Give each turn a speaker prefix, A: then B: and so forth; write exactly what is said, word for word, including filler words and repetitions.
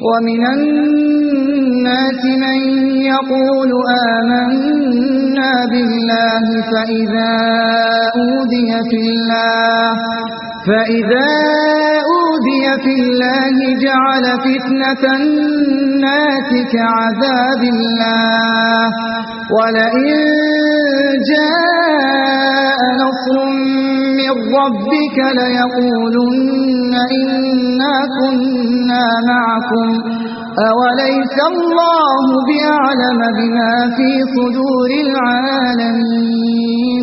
A: ومن الناس من يقول آمنا بالله فإذا أوذي في الله فإذا أوذي في الله جعل فتنة الناس كعذاب الله ولئن جاء نصر من ربك ليقولن إنا كنا معكم أوليس الله بأعلم بما في صدور العالمين